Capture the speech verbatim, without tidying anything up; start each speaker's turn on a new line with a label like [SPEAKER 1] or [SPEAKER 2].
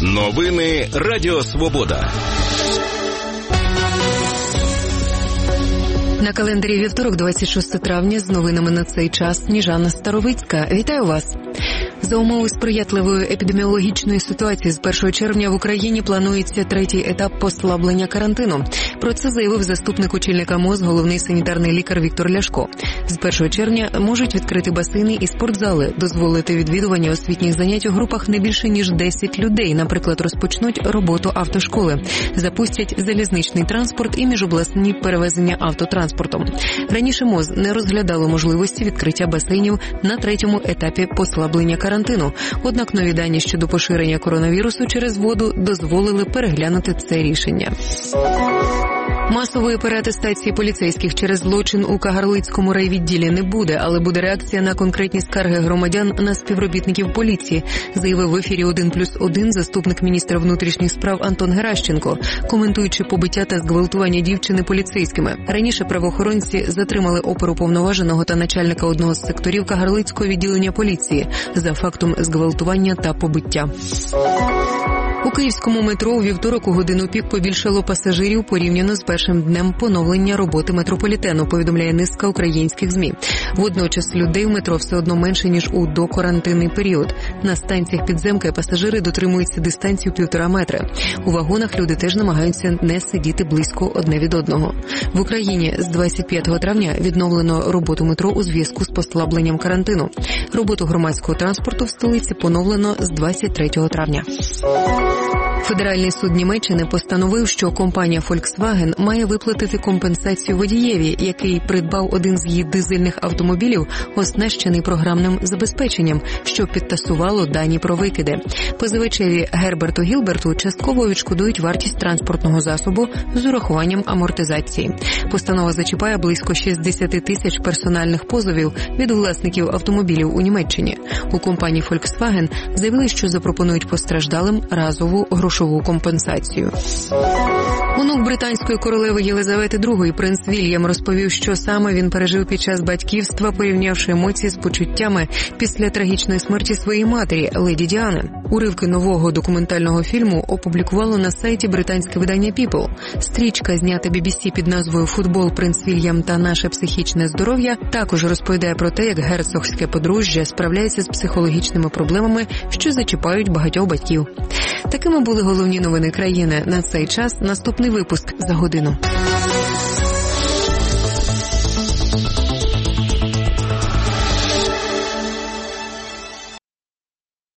[SPEAKER 1] Новини Радіо Свобода.
[SPEAKER 2] На календарі вівторок, двадцять шостого травня, з новинами на цей час Сніжана Старовицька. Вітаю вас! За умови сприятливої епідеміологічної ситуації з першого червня в Україні планується третій етап послаблення карантину. Про це заявив заступник очільника МОЗ, головний санітарний лікар Віктор Ляшко. З першого червня можуть відкрити басейни і спортзали, дозволити відвідування освітніх занять у групах не більше, ніж десять людей. Наприклад, розпочнуть роботу автошколи, запустять залізничний транспорт і міжобласні перевезення автотранспортом. Раніше МОЗ не розглядало можливості відкриття басейнів на третьому етапі послаблення карантину. Однак нові дані щодо поширення коронавірусу через воду дозволили переглянути це рішення. Масової переатестації поліцейських через злочин у Кагарлицькому райвідділі не буде, але буде реакція на конкретні скарги громадян на співробітників поліції, заявив в ефірі один плюс один заступник міністра внутрішніх справ Антон Геращенко, коментуючи побиття та зґвалтування дівчини поліцейськими. Раніше правоохоронці затримали оперуповноваженого та начальника одного з секторів Кагарлицького відділення поліції за фактом зґвалтування та побиття. У київському метро у вівторок у годину пік побільшало пасажирів порівняно з першим днем поновлення роботи метрополітену, повідомляє низка українських ЗМІ. Водночас людей в метро все одно менше, ніж у докарантинний період. На станціях підземки пасажири дотримуються дистанцію півтора метра. У вагонах люди теж намагаються не сидіти близько одне від одного. В Україні з двадцять п'ятого травня відновлено роботу метро у зв'язку з послабленням карантину. Роботу громадського транспорту в столиці поновлено з двадцять третього травня. Федеральний суд Німеччини постановив, що компанія Volkswagen має виплатити компенсацію водієві, який придбав один з її дизельних автомобілів, оснащений програмним забезпеченням, що підтасувало дані про викиди. Позивачеві Герберту Гілберту частково відшкодують вартість транспортного засобу з урахуванням амортизації. Постанова зачіпає близько шістдесят тисяч персональних позовів від власників автомобілів у Німеччині. У компанії Volkswagen заявили, що запропонують постраждалим разову грошову компенсацію. Онук британської королеви Єлизавети другої, принц Вільям, розповів, що саме він пережив під час батьківства, порівнявши емоції з почуттями після трагічної смерті своєї матері, леді Діани. Уривки нового документального фільму опублікувало на сайті британське видання People. Стрічка, знята бі бі сі під назвою «Футбол, принц Вільям та наше психічне здоров'я», також розповідає про те, як герцогське подружжя справляється з психологічними проблемами, що зачіпають багатьох батьків. Такими були головні новини країни на цей час. Наступний випуск за годину.